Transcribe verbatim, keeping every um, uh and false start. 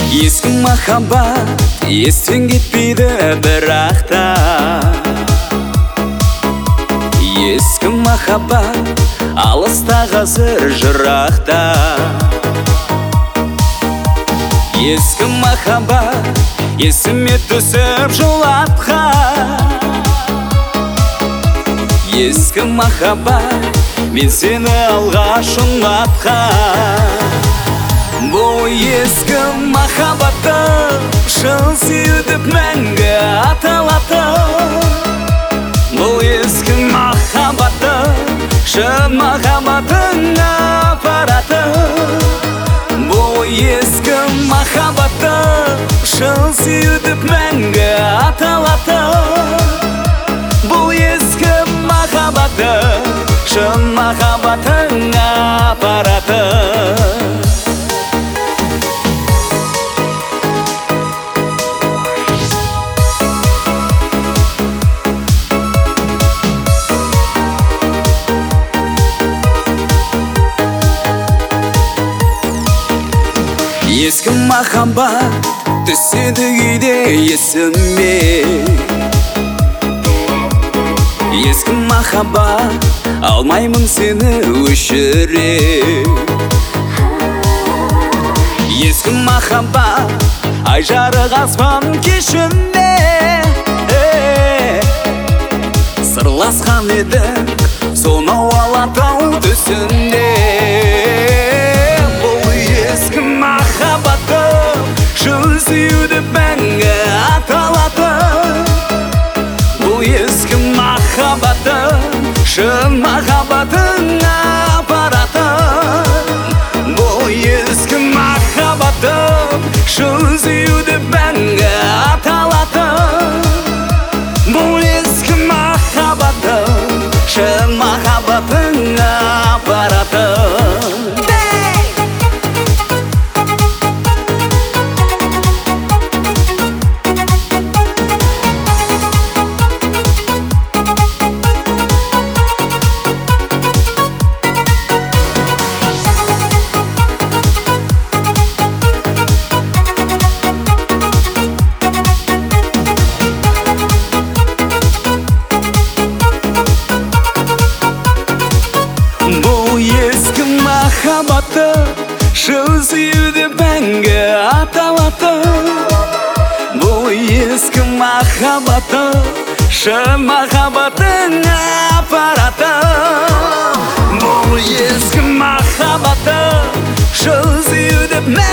Ескі махаббат естен кетпейді бірақта. Ескі махаббат алыста қазір жырақта. Ескі махаббат есіме түсіп жылатқан. Ескі махаббат мен сені алғаш ұнатқан. Бұл ескі махаббатым шын сүйдіп мәңгі аталатын. Бұл ескі махаббатым шын махаббатын апаратын. Бұл ескі махаббатым шын сүйдіп мәңгі аталатын. Бұл ескі махаббатым шын махаббатын апаратын. Ескі махаббат түседі кейде есіме. Ескі махаббат алмаймын сені өшіре. Ескі махаббат ай жарық аспан кешінде. Сырласқан едік сонау алатау түсінде. Шын сүйдіп мәңгі аталатын. Бұл ескі махаббатым шын махаббатын апаратын. Бұл ескі махаббатым шын сүйдіп мәңгі аталатын. Бұл ескі махаббатым шын махаббатын апаратын. Махаббатым шын сүйдіп мәңгі аталатын. Бұл ескі махаббатым шын махаббатын апаратын. Бұл ескі махаббатым шын сүйдіп мәңгі